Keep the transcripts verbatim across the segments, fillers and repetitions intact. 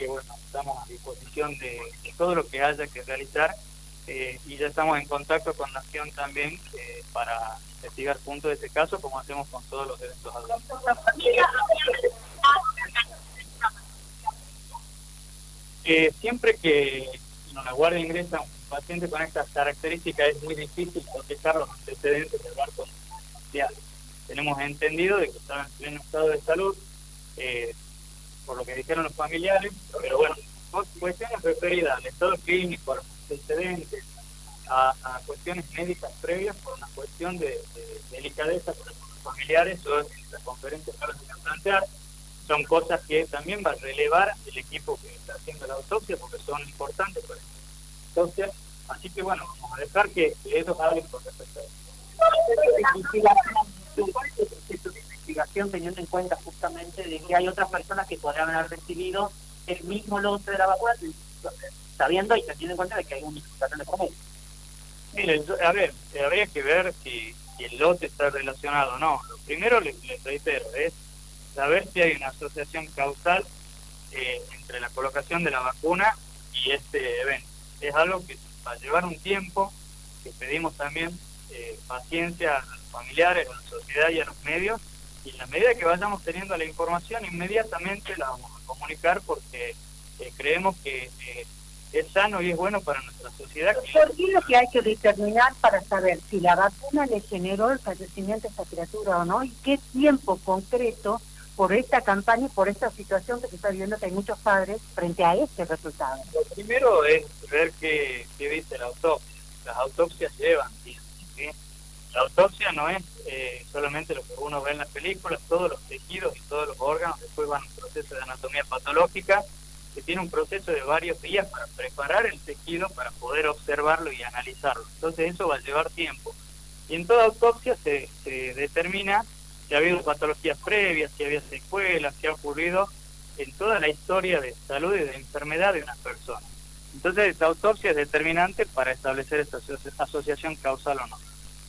bueno, estamos a disposición de, de todo lo que haya que realizar eh, y ya estamos en contacto con Nación también eh, para investigar puntos de este caso, como hacemos con todos los eventos adultos. Eh, siempre que en la guardia ingresa un paciente con estas características es muy difícil cotejar los antecedentes del barco social. Tenemos entendido de que estaba en pleno estado de salud, eh, por lo que dijeron los familiares, pero bueno, cuestiones referidas al estado clínico, a los antecedentes, a, a cuestiones médicas previas, por una cuestión de, de delicadeza para los familiares, o en la conferencia para plantear, son cosas que también va a relevar el equipo que está haciendo la autopsia, porque son importantes para la autopsia, así que bueno, vamos a dejar que, que ellos hablen con respecto a eso. ¿Cuál es el proceso de investigación teniendo en cuenta justamente de que hay otras personas que podrían haber recibido el mismo lote de la vacuna, sabiendo y teniendo en cuenta de que hay un patrón de promedio? Miren, a ver, habría que ver si, si el lote está relacionado o no. Lo primero, les, les reitero, es saber si hay una asociación causal eh, entre la colocación de la vacuna y este evento. Es algo que va a llevar un tiempo, que pedimos también eh, paciencia a los familiares, a la sociedad y a los medios, y en la medida que vayamos teniendo la información, inmediatamente la vamos a comunicar porque eh, creemos que eh, es sano y es bueno para nuestra sociedad. ¿Por qué es lo que hay que determinar para saber si la vacuna le generó el fallecimiento a esta criatura o no? ¿Y qué tiempo concreto por esta campaña y por esta situación que se está viviendo, que hay muchos padres frente a este resultado? Lo primero es ver qué, qué dice la autopsia. Las autopsias llevan tiempo, ¿sí? La autopsia no es eh, solamente lo que uno ve en las películas, todos los tejidos y todos los órganos después van a un proceso de anatomía patológica que tiene un proceso de varios días para preparar el tejido para poder observarlo y analizarlo. Entonces eso va a llevar tiempo. Y en toda autopsia se, se determina si ha habido patologías previas, si había secuelas, si ha ocurrido en toda la historia de salud y de enfermedad de una persona. Entonces esta autopsia es determinante para establecer esta aso- asociación causal o no.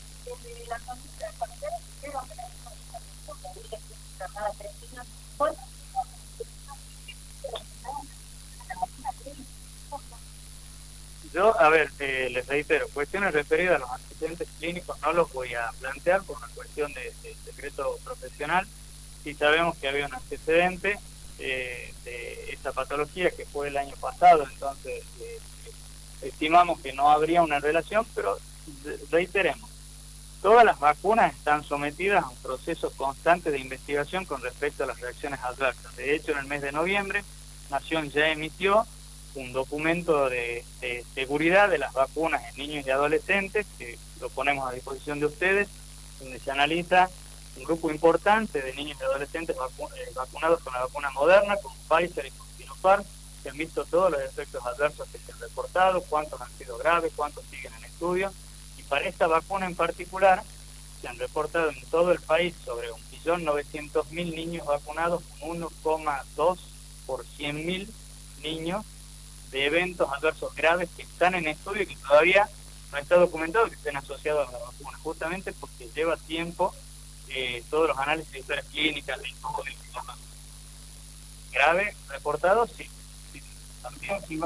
Yo, a ver, eh, les reitero, cuestiones referidas a los antecedentes clínicos no los voy a plantear por una cuestión de, de secreto profesional. Si sabemos que había un antecedente eh, de esta patología que fue el año pasado, entonces eh, estimamos que no habría una relación, pero reiteremos, todas las vacunas están sometidas a un proceso constante de investigación con respecto a las reacciones adversas. De hecho, en el mes de noviembre, Nación ya emitió un documento de, de seguridad de las vacunas en niños y adolescentes, que lo ponemos a disposición de ustedes, donde se analiza un grupo importante de niños y adolescentes vacu eh, vacunados con la vacuna Moderna, con Pfizer y con Sinopharm, que han visto todos los efectos adversos que se han reportado, cuántos han sido graves, cuántos siguen en estudio, y para esta vacuna en particular, se han reportado en todo el país sobre un millón novecientos mil niños vacunados, con uno coma dos por cien mil niños de eventos adversos graves que están en estudio y que todavía no está documentado que estén asociados a la vacuna, justamente porque lleva tiempo eh, todos los análisis de historias clínicas, de COVID, grave reportado, sí. sí. También si va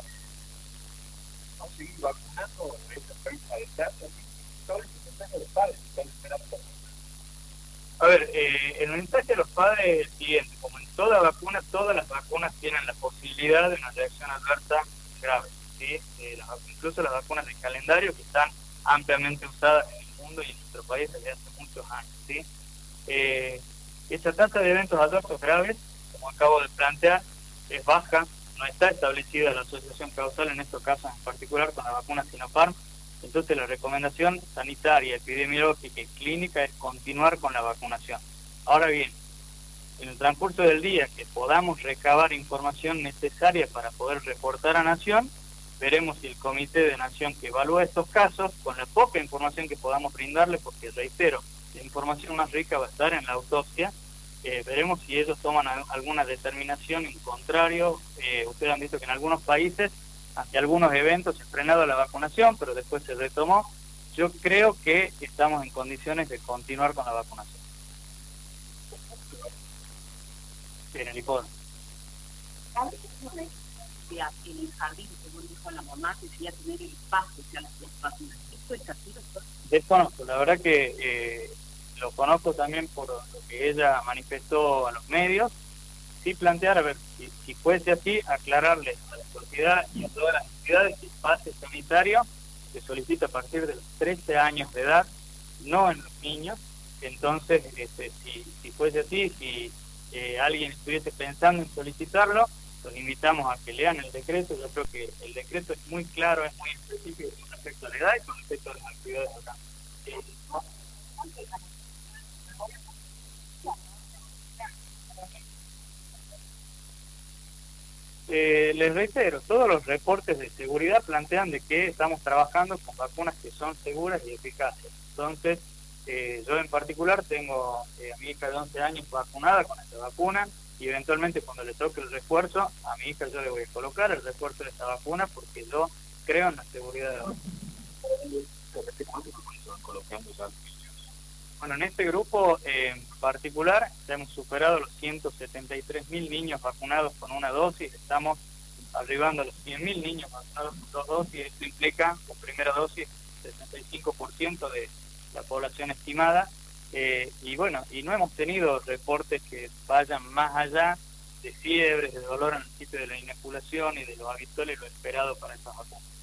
a seguir vacunando esa prensa de datos, todo el mensaje de los padres están esperando. A ver, eh, el mensaje de los padres es el siguiente: como en toda vacuna, todas las vacunas tienen la posibilidad de una reacción adversa grave, ¿sí? Eh, las, incluso las vacunas de calendario, que están ampliamente usadas en el mundo y en nuestro país desde hace muchos años, ¿sí? Eh, esa tasa de eventos adversos graves, como acabo de plantear, es baja, no está establecida la asociación causal en estos casos en particular con la vacuna Sinopharm. Entonces la recomendación sanitaria, epidemiológica y clínica es continuar con la vacunación. Ahora bien, en el transcurso del día que podamos recabar información necesaria para poder reportar a Nación, veremos si el Comité de Nación que evalúa estos casos, con la poca información que podamos brindarle, porque reitero, la información más rica va a estar en la autopsia, eh, veremos si ellos toman alguna determinación en contrario. Eh, ustedes han visto que en algunos países ante algunos eventos se ha frenado la vacunación, pero después se retomó. Yo creo que estamos en condiciones de continuar con la vacunación. Sí, en el hipódromo. en el jardín, según dijo la mamá, que quería tener el espacio, o sea, las vacunas. ¿Esto es así, doctor? Desconozco, la verdad que eh, lo conozco también por lo que ella manifestó a los medios. Sí plantear, a ver, si, si fuese así, aclararle a la sociedad y a todas las entidades que el pase sanitario se solicita a partir de los trece años de edad, no en los niños. Entonces, este, si, si fuese así, si eh, alguien estuviese pensando en solicitarlo, los invitamos a que lean el decreto. Yo creo que el decreto es muy claro, es muy específico con respecto a la edad y con respecto a las actividades acá. Eh, Eh, les reitero, todos los reportes de seguridad plantean de que estamos trabajando con vacunas que son seguras y eficaces. Entonces, eh, yo en particular tengo eh, a mi hija de once años vacunada con esta vacuna y eventualmente cuando le toque el refuerzo, a mi hija yo le voy a colocar el refuerzo de esta vacuna porque yo creo en la seguridad de la vacuna. Bueno, en este grupo eh, en particular ya hemos superado los ciento setenta y tres mil niños vacunados con una dosis, estamos arribando a los cien mil niños vacunados con dos dosis. Esto implica la primera dosis sesenta y cinco por ciento de la población estimada, eh, y bueno, y no hemos tenido reportes que vayan más allá de fiebres, de dolor en el sitio de la inoculación y de lo habitual y lo esperado para estas vacunas.